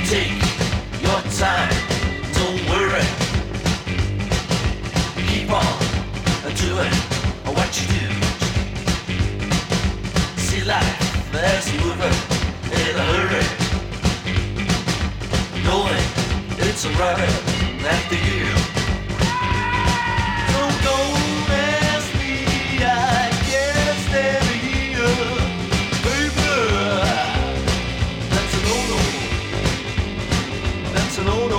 Take your time, don't worry. Keep on doing what you do. See life as moving in a hurry, knowing it's running after you. Don't ask me, I can't stand here, baby. That's a no-no. That's a no-no.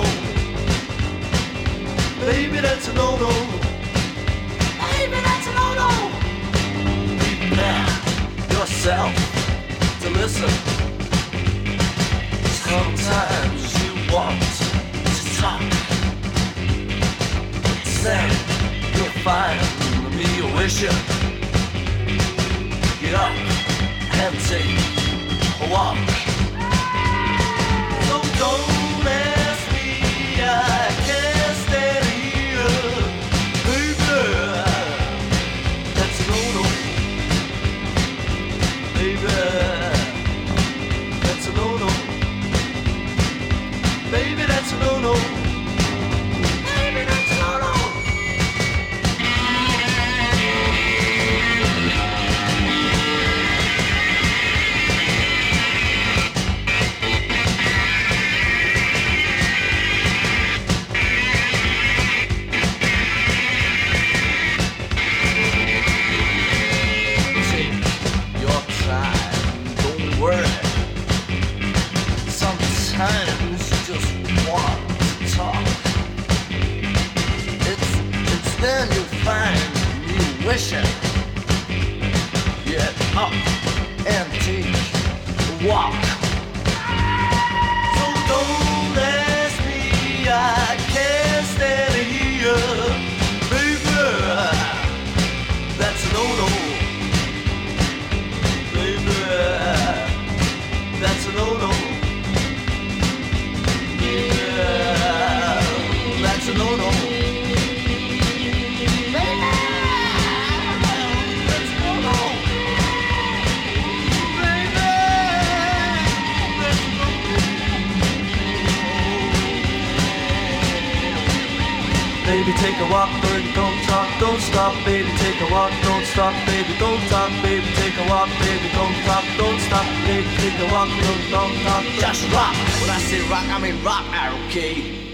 Baby, that's a no-no. Baby, that's a no-no. Prepare yourself to listen. Sometimes you want to talk. Then you'll find me wishing. Get up and take a walk. So don't ask me, I can't stand here, baby. That's a no-no, baby. That's a no-no, baby. That's a no-no, baby. That's a no-no. Sometimes you just want to talk. It's then you find you wishing. Get up and take a walk. So don't ask me, I can't stand here, baby. That's a no-no, baby. That's a no-no. That's a no-no. Baby, that's a no-no. Baby, that's a no-no. Baby, take a walk, baby, don't talk, don't stop. Baby, take a walk, don't stop. Baby, don't talk. Baby, take a walk, baby, don't talk, don't stop. Baby, take a walk, don't talk. Just rock. When I say rock, I mean rock, okay?